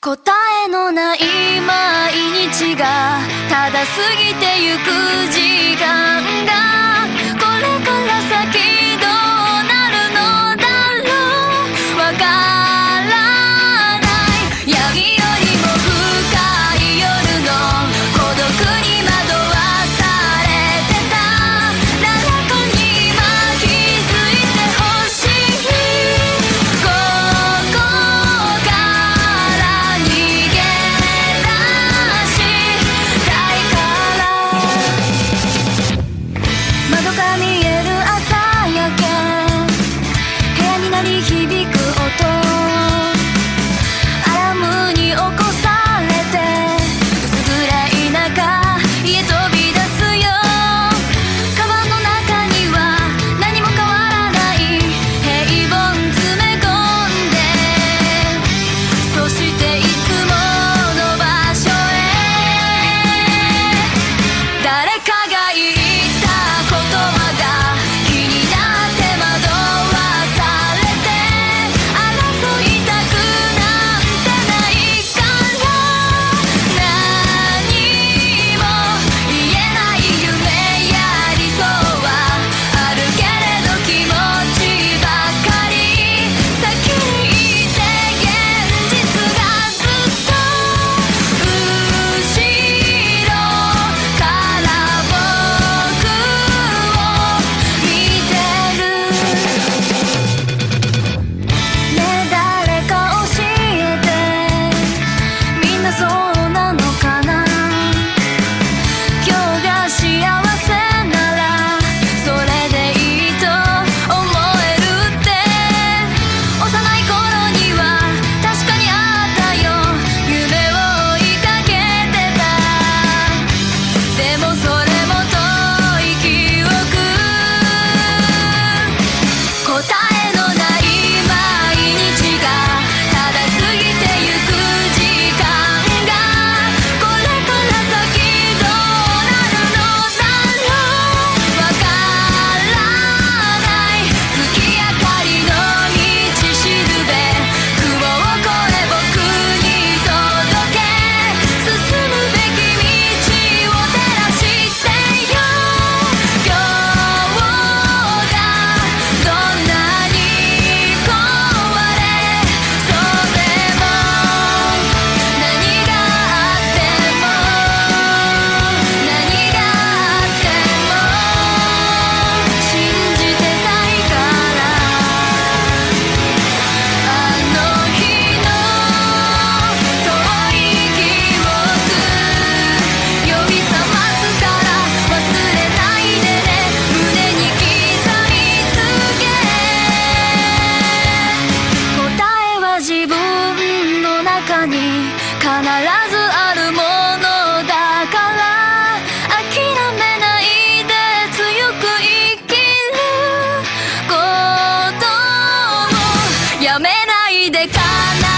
答えのない毎日がただ過ぎてゆく時間がこれから先どうなるのだろうわからない闇よりも深い夜の孤独に惑わされてた誰かに今気づいてほしいここから逃げ出したいから窓から見える朝焼け部屋に鳴り響く音アラームに起こされて薄暗い中家飛び出すよカバンの中には何も変わらない平凡詰め込んでそしていつもの場所へ誰かが言った言葉が気になって惑わされて争いたくなんてないから何も言えない夢や理想はあるけれど気持ちばかり先にいて現実がずっと後ろから僕を見てるねえ誰か教えてみんなそうなのかな今日が幸せならそれでいいと思えるって幼い頃には確かにあったよ夢を追いかけてたでもそれも遠い記憶答えのない毎日がただ過ぎてゆく時間がこれから先どうなるのだろうわからない月明かりの道しるべ雲を越え僕に届け進むべき道を照らしてよ今日がどんなに壊れそうでも何があっても何があっても信じてたいからあの日の遠い記憶呼び覚ますから忘れないでね胸に刻みつけ答えは自分の中に必ずあるものだから諦めないで強く生きることもやめないで叶